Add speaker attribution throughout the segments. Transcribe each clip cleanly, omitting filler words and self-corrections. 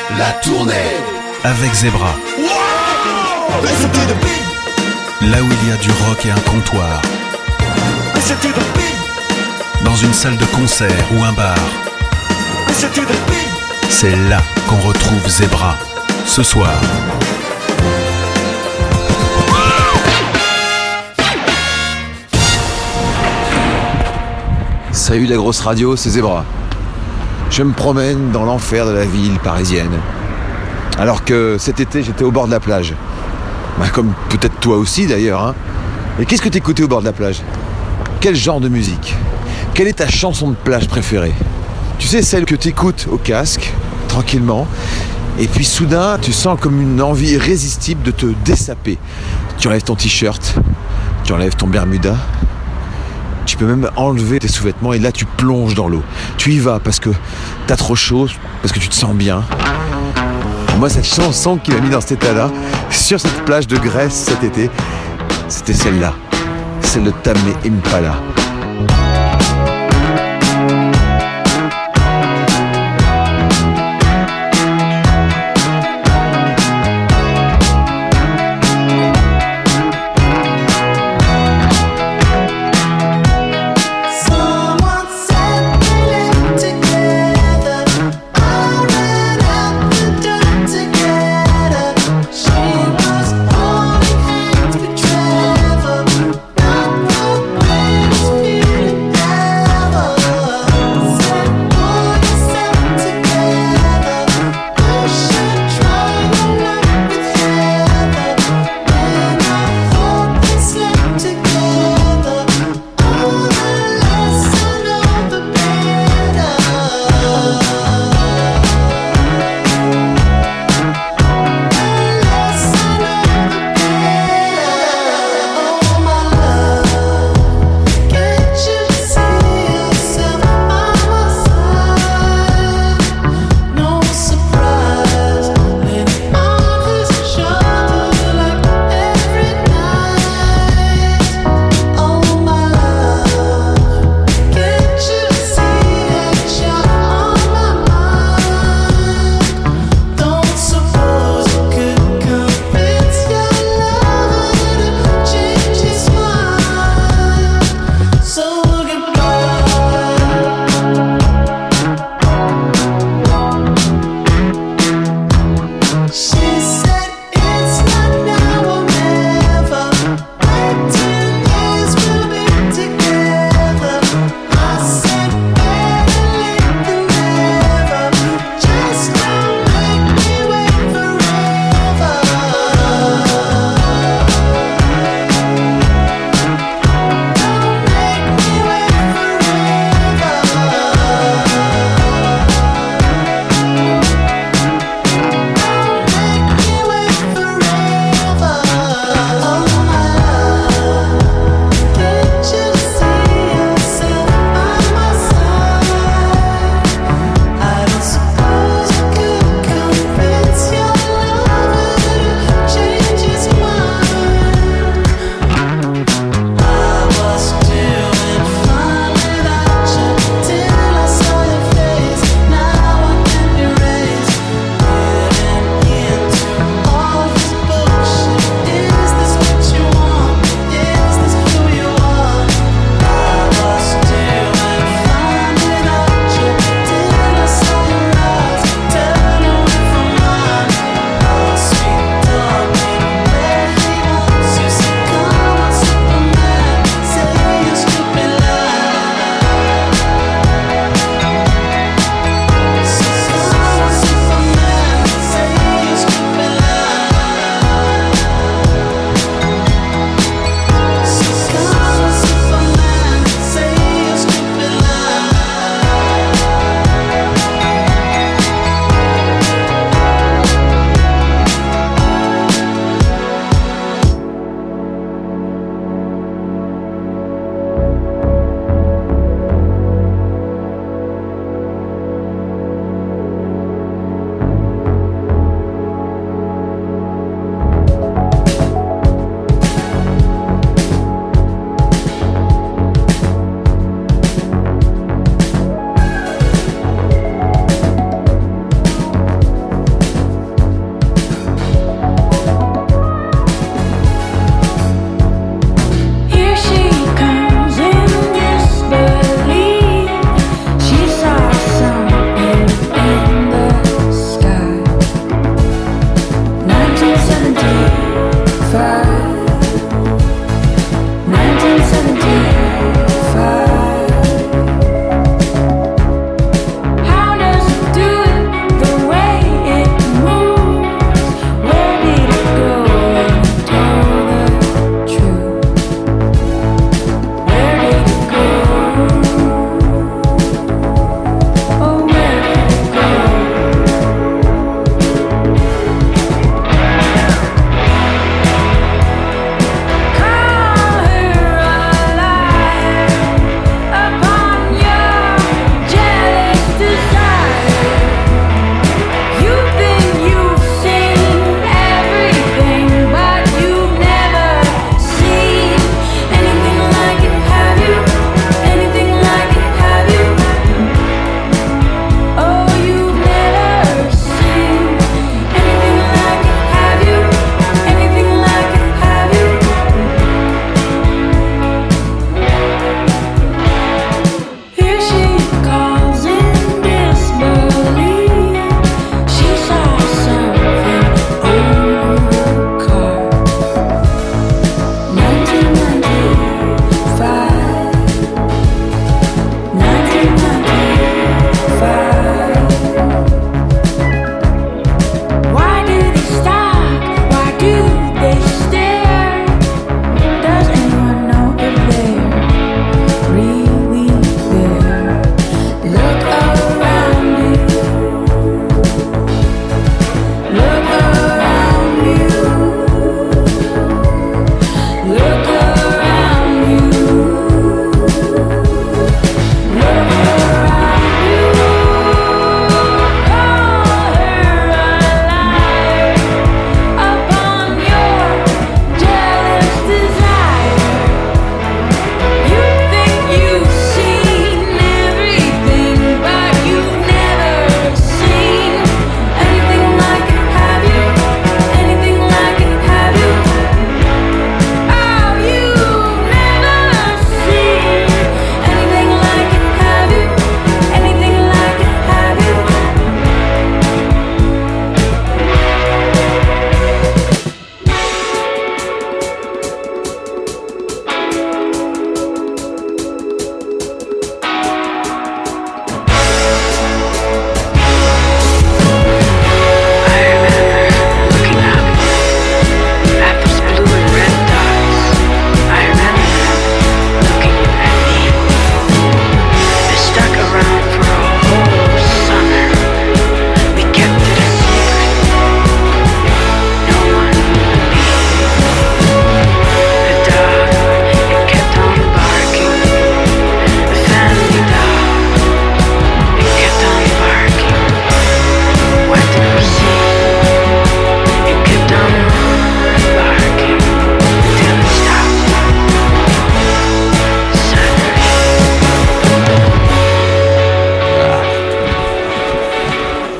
Speaker 1: La tournée avec Zebra. Là où il y a du rock et un comptoir. Dans une salle de concert ou un bar. C'est là qu'on retrouve Zebra. Ce soir.
Speaker 2: Salut la grosse radio, c'est Zebra. Je me promène dans l'enfer de la ville parisienne. Alors que cet été, j'étais au bord de la plage. Comme peut-être toi aussi d'ailleurs. Hein. Et qu'est-ce que t'écoutais au bord de la plage ? Quel genre de musique ? Quelle est ta chanson de plage préférée ? Tu sais, celle que t'écoutes au casque, tranquillement, et puis soudain, tu sens comme une envie irrésistible de te dessaper. Tu enlèves ton t-shirt, tu enlèves ton bermuda, tu peux même enlever tes sous-vêtements et là tu plonges dans l'eau. Tu y vas parce que t'as trop chaud, parce que tu te sens bien. Moi, cette chanson qui m'a mis dans cet état-là, sur cette plage de Grèce cet été, c'était celle-là, celle de Tame Impala.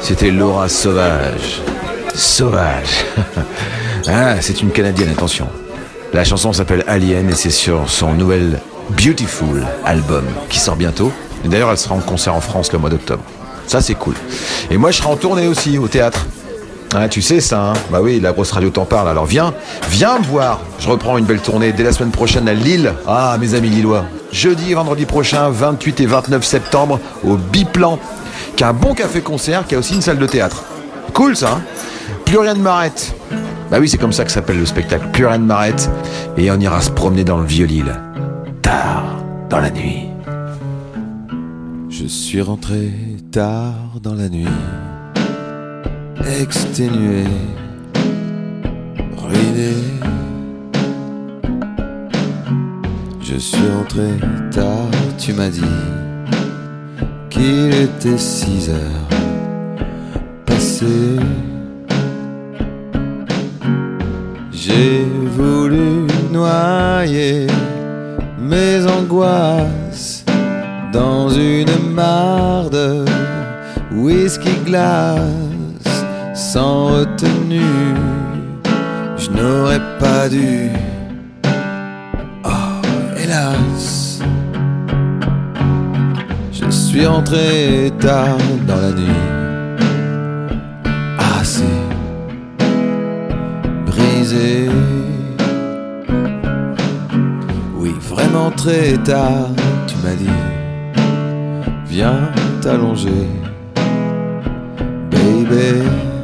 Speaker 2: C'était Laura Sauvage. Sauvage. Ah, c'est une Canadienne, attention. La chanson s'appelle Alien et c'est sur son nouvel Beautiful album qui sort bientôt. Et d'ailleurs, elle sera en concert en France le mois d'octobre. Ça, c'est cool. Et moi, je serai en tournée aussi, au théâtre. Ah, tu sais ça, hein. Bah oui, la grosse radio t'en parle. Alors viens me voir. Je reprends une belle tournée dès la semaine prochaine à Lille. Ah, mes amis lillois. Jeudi et vendredi prochain, 28 et 29 septembre, au Biplan, qui a un bon café-concert, qui a aussi une salle de théâtre. Cool ça, hein. Plus rien ne m'arrête. Bah oui, c'est comme ça que s'appelle le spectacle. Plus rien ne m'arrête. Et on ira se promener dans le Vieux-Lille. Tard dans la nuit.
Speaker 3: Je suis rentré tard dans la nuit, exténué, ruiné. Je suis rentré tard, tu m'as dit qu'il était 6 heures passées. J'ai voulu noyer mes angoisses dans une mare de whisky glace. Sans retenue, je n'aurais pas dû. Oh, hélas, je suis rentré tard dans la nuit, assez brisé. Oui, vraiment très tard, tu m'as dit, viens t'allonger, baby.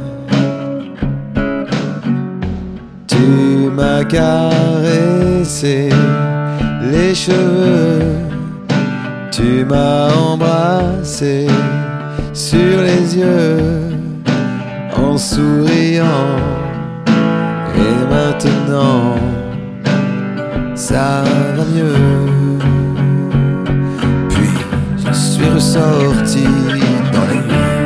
Speaker 3: Tu m'as caressé les cheveux, tu m'as embrassé sur les yeux en souriant. Et maintenant, ça va mieux. Puis je suis ressorti dans la nuit.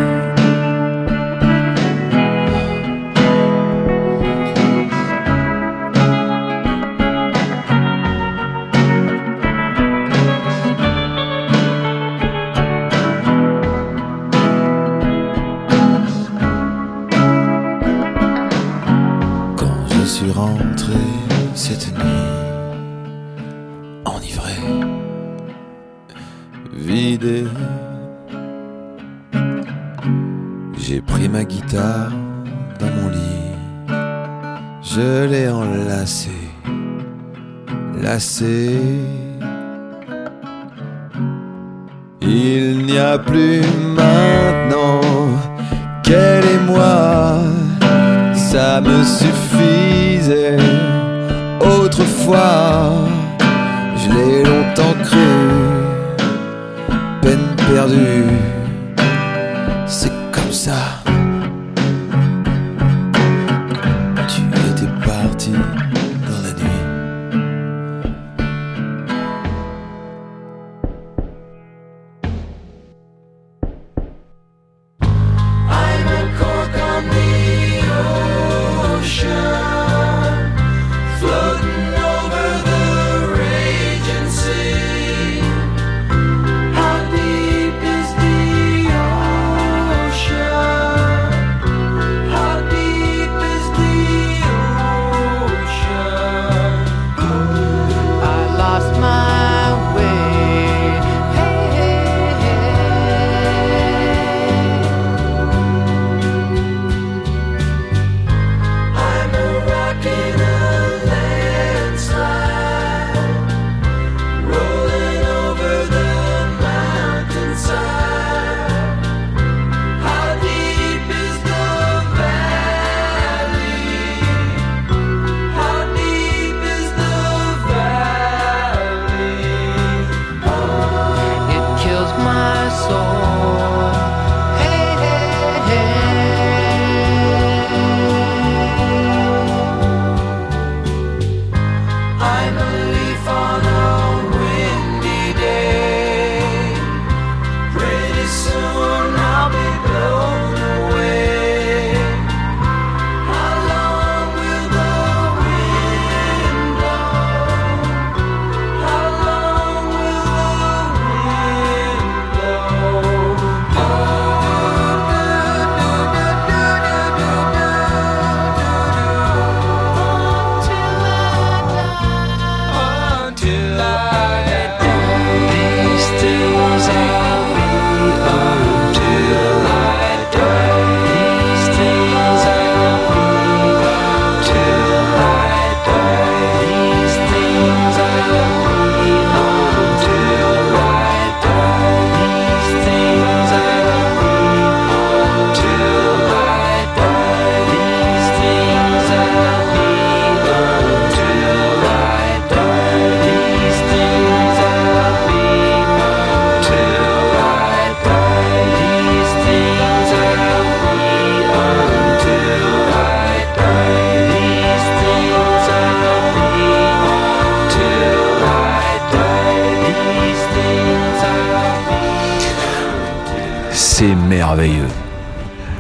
Speaker 3: Cette nuit, enivré, vidé, j'ai pris ma guitare dans mon lit, je l'ai enlacée, lacée. Il n'y a plus maintenant qu'elle et moi, ça me suffisait. Autrefois, je l'ai longtemps cru, peine perdue, c'est comme ça. Tu étais parti dans la nuit. I'm a cork on the ocean, floating over the raging sea. How deep is the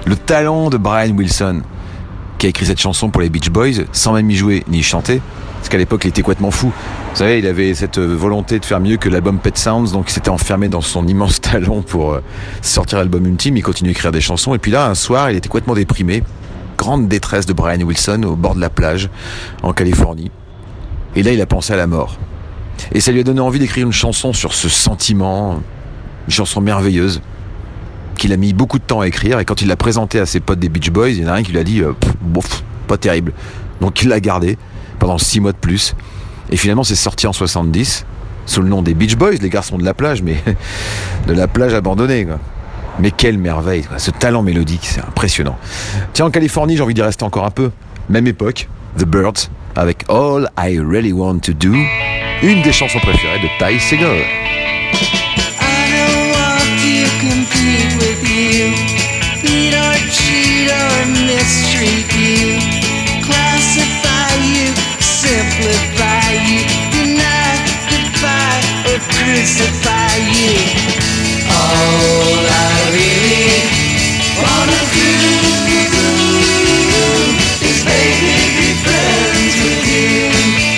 Speaker 2: Le talent de Brian Wilson, qui a écrit cette chanson pour les Beach Boys, sans même y jouer ni y chanter, parce qu'à l'époque il était complètement fou. Vous savez, il avait cette volonté de faire mieux que l'album Pet Sounds, donc il s'était enfermé dans son immense talent pour sortir l'album ultime. Il continue à écrire des chansons, et puis là, un soir, il était complètement déprimé. Grande détresse de Brian Wilson au bord de la plage, en Californie. Et là, il a pensé à la mort. Et ça lui a donné envie d'écrire une chanson sur ce sentiment, une chanson merveilleuse, qu'il a mis beaucoup de temps à écrire. Et quand il l'a présentée à ses potes des Beach Boys, il y en a un qui lui a dit bof, pas terrible. Donc il l'a gardée pendant 6 mois de plus. Et finalement, c'est sorti en 70, sous le nom des Beach Boys, les garçons de la plage, mais de la plage abandonnée, quoi. Mais quelle merveille, quoi. Ce talent mélodique, c'est impressionnant. Tiens, en Californie, j'ai envie d'y rester encore un peu. Même époque, The Byrds, avec All I Really Want to Do, une des chansons préférées de Ty Segall.
Speaker 4: I don't want to compete with you, beat or cheat or mistreat you, classify you, simplify you, deny, defy, or crucify you. All I really wanna do is maybe be friends with you.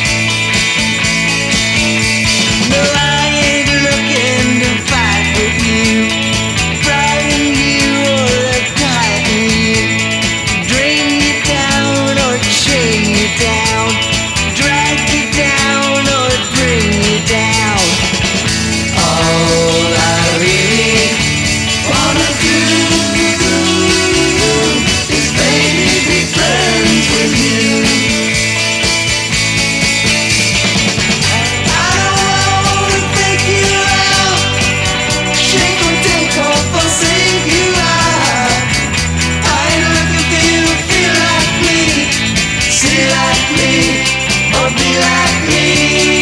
Speaker 4: No, I ain't looking to fight with you, frighten you or tighten you, drain you down or chain you down, drag you down or bring you down. All I really wanna do is maybe be friends with you. I don't wanna take you out, shake or take or forsake you out. I ain't looking for you to feel like me, see like me, or be like me.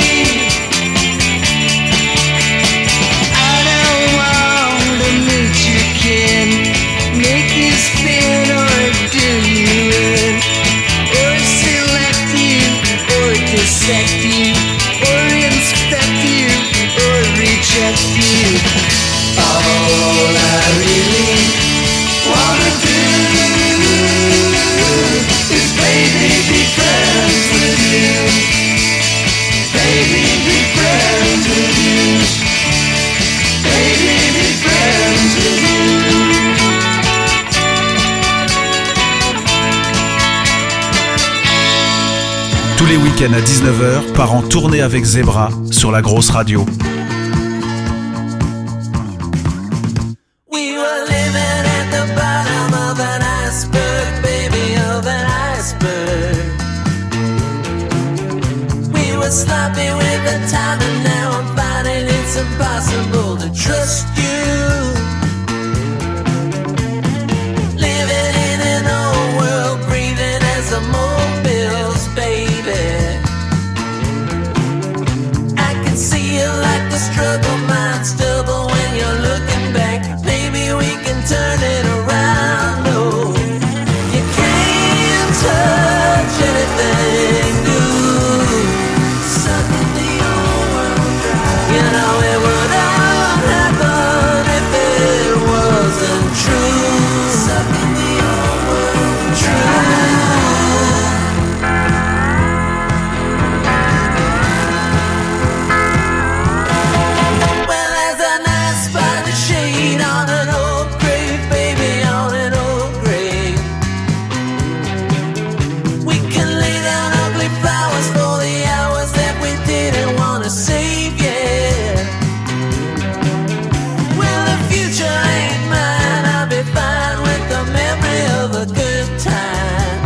Speaker 4: I don't want to meet your kin, make you spin or do you in, or select you, or dissect you, or inspect you, or reject you. All I really wanna do is baby be friends with you, baby be friends with you, baby be friends with you.
Speaker 1: Tous les week-ends à 19h, part en tournée avec Zebra sur la grosse radio.
Speaker 4: We were living at the bottom of an iceberg, baby, of an iceberg. We were sloppy with the time, and now I'm finding it's impossible to trust you. Living in an old world, breathing as the mobiles, baby. I can see you like the struggle mind stubble when you're looking back. Maybe we can turn it around. Oh, you can't touch anything new. Sucking the old world dry. You know it would all happen if it wasn't true. Sucking the old world dry. Well, there's a nice spot to shade on an old grave, baby, on an old grave. We can lay down ugly flowers for the hours that we didn't want to save yet. Well, the future ain't mine, I'll be fine with the memory of a good time.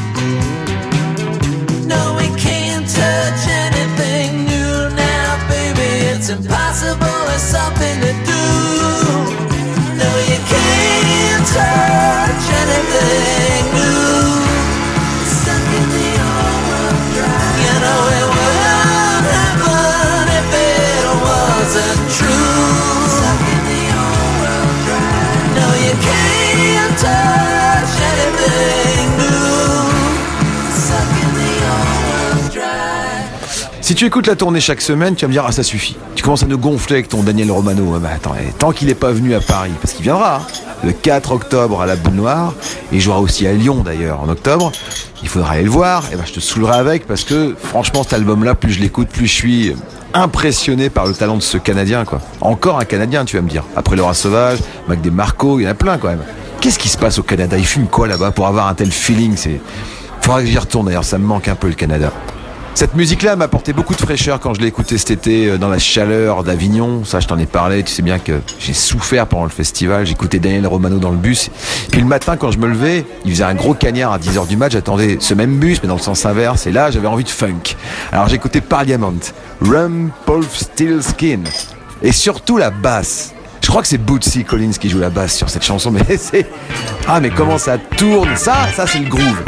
Speaker 4: No, we can't touch anything new now, baby, it's impossible, there's something to do. No, you can't touch anything new. Sucking the old world dry. You know it would all happen if it wasn't true. Sucking the old world dry. No, you can't touch anything new. Sucking the old world dry.
Speaker 2: Si tu écoutes la tournée chaque semaine, tu vas me dire, ah ça suffit. Tu commences à nous gonfler avec ton Daniel Romano. Ah bah attends, tant qu'il n'est pas venu à Paris, parce qu'il viendra, hein. le 4 octobre à la Boule Noire. Et il jouera aussi à Lyon d'ailleurs en octobre. Il faudra aller le voir. Et ben, je te saoulerai avec parce que franchement cet album-là, plus je l'écoute, plus je suis impressionné par le talent de ce Canadien, quoi. Encore un Canadien, tu vas me dire. Après Laura Sauvage, Mac DeMarco, il y en a plein quand même. Qu'est-ce qui se passe au Canada? Ils fument quoi là-bas pour avoir un tel feeling? Faudra que j'y retourne d'ailleurs, ça me manque un peu le Canada. Cette musique-là m'a apporté beaucoup de fraîcheur quand je l'ai écoutée cet été dans la chaleur d'Avignon. Ça, je t'en ai parlé. Tu sais bien que j'ai souffert pendant le festival. J'écoutais Daniel Romano dans le bus. Puis le matin, quand je me levais, il faisait un gros cagnard à 10h du mat. J'attendais ce même bus, mais dans le sens inverse. Et là, j'avais envie de funk. Alors j'écoutais Parliament, Rumpelstiltskin. Et surtout la basse. Je crois que c'est Bootsy Collins qui joue la basse sur cette chanson. Mais c'est... Ah, mais comment ça tourne. Ça c'est le groove.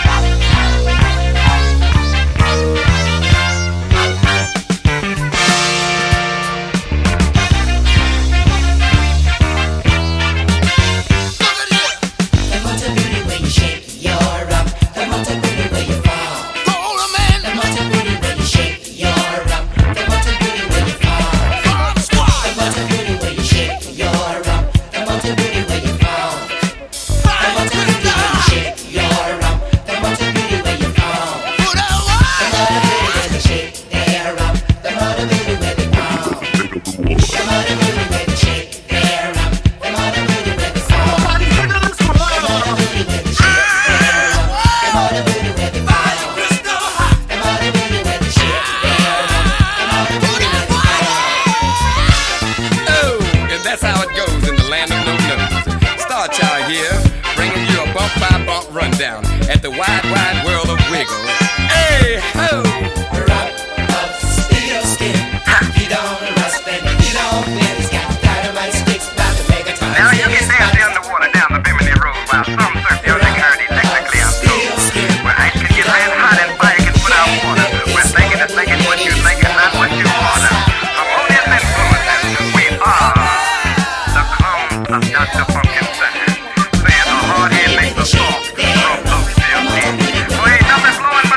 Speaker 5: Rundown at the wide, wide world of wiggle. Hey, ho! Rock of steel skin. He don't rust and he don't bend. He's got dynamite sticks about to make a time.
Speaker 6: Now you can dance in the water down the Bimini Road while some surf your security technically I'm told. Where ice can get red hot and fire can put out water. We're thinking and thinking what you think and not what you wanna. Harmonious influences, we are the clones of Dr. Pumpkinstein. Saying the hard head makes the soft. Well, ain't nothing blowing but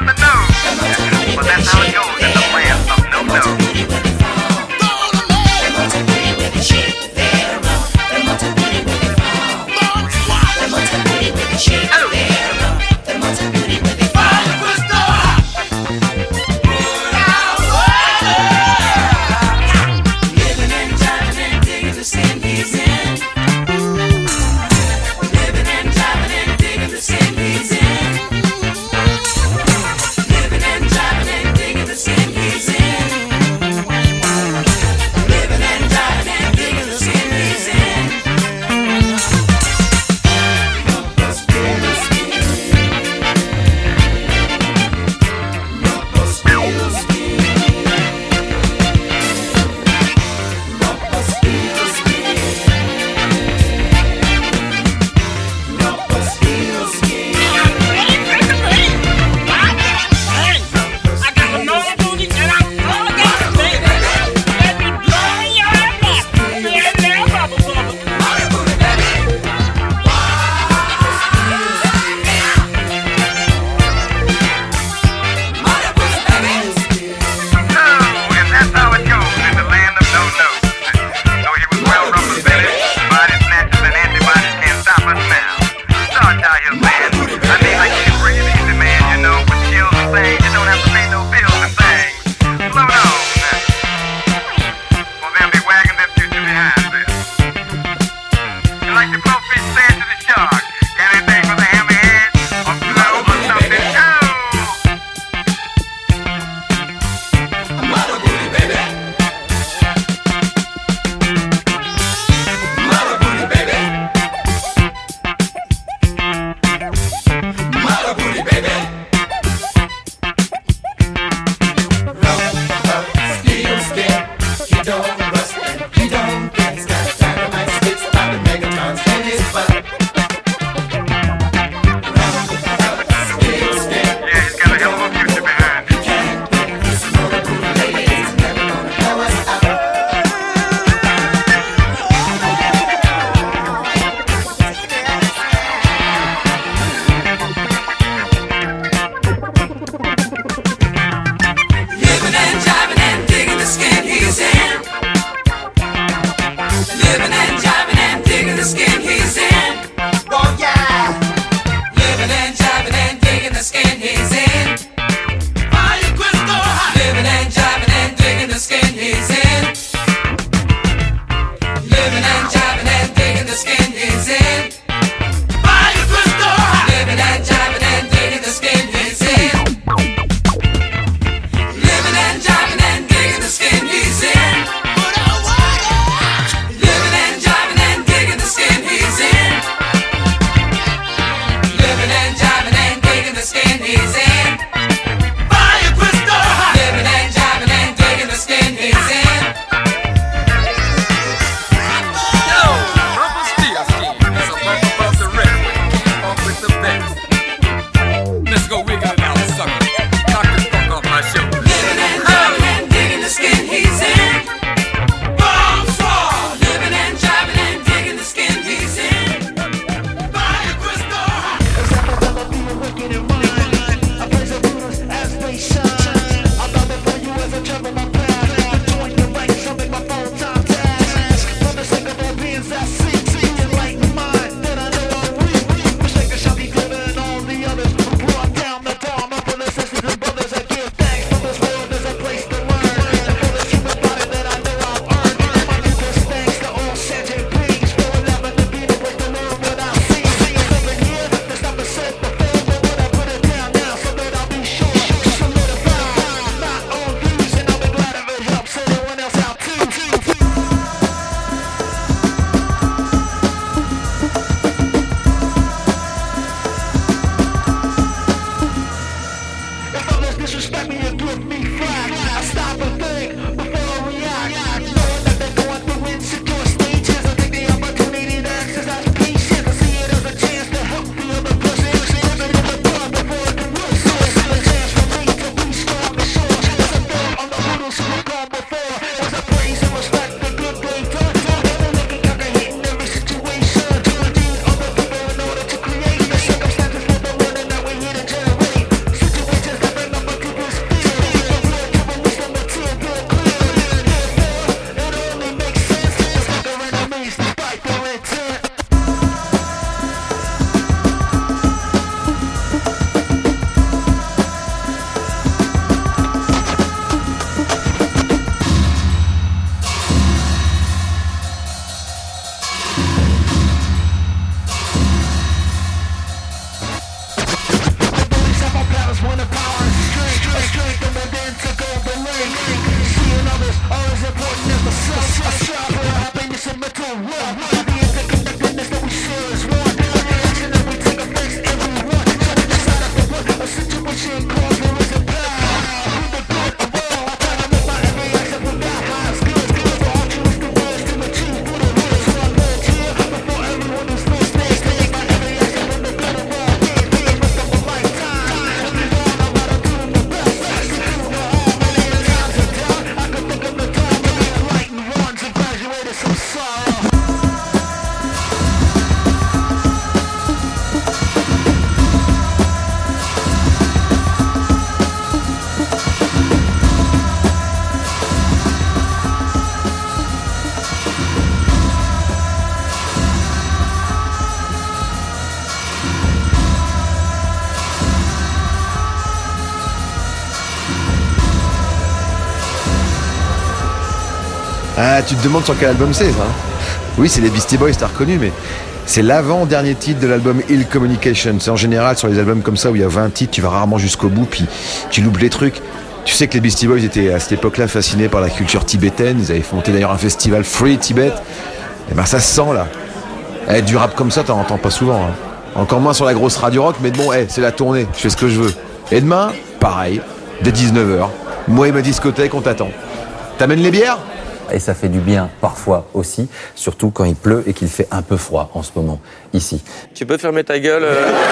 Speaker 2: Ah, tu te demandes sur quel album c'est, ça, hein? Oui, c'est les Beastie Boys, t'as reconnu, mais c'est l'avant-dernier titre de l'album Ill Communication. C'est en général sur les albums comme ça où il y a 20 titres, tu vas rarement jusqu'au bout, puis tu loupes les trucs. Tu sais que les Beastie Boys étaient à cette époque-là fascinés par la culture tibétaine. Ils avaient monté d'ailleurs un festival Free Tibet. Et ben ça se sent là. Du rap comme ça, t'en entends pas souvent, hein. Encore moins sur la grosse radio rock, mais bon, c'est la tournée, je fais ce que je veux. Et demain, pareil, dès 19h, moi et ma discothèque, on t'attend. T'amènes les bières ?
Speaker 7: Et ça fait du bien parfois aussi, surtout quand il pleut et qu'il fait un peu froid en ce moment, ici.
Speaker 8: Tu peux fermer ta gueule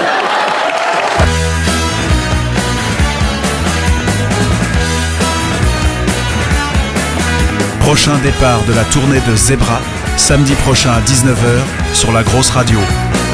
Speaker 1: Prochain départ de la tournée de Zebra, samedi prochain à 19h sur la grosse radio.